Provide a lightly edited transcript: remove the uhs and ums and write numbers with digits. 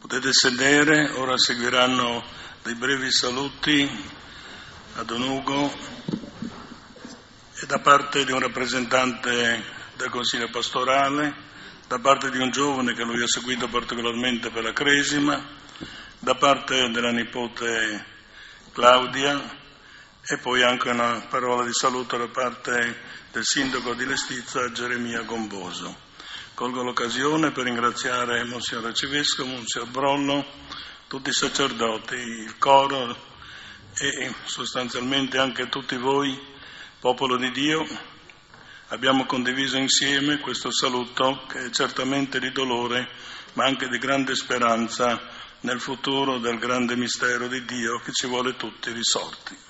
Potete sedere, ora seguiranno dei brevi saluti a Don Ugo e da parte di un rappresentante del Consiglio Pastorale, da parte di un giovane che lui ha seguito particolarmente per la Cresima, da parte della nipote Claudia e poi anche una parola di saluto da parte del sindaco di Lestizza Geremia Gomboso. Colgo l'occasione per ringraziare Monsignor Arcivescovo, Monsignor Brollo, tutti i sacerdoti, il coro e sostanzialmente anche tutti voi, popolo di Dio. Abbiamo condiviso insieme questo saluto che è certamente di dolore, ma anche di grande speranza nel futuro del grande mistero di Dio che ci vuole tutti risorti.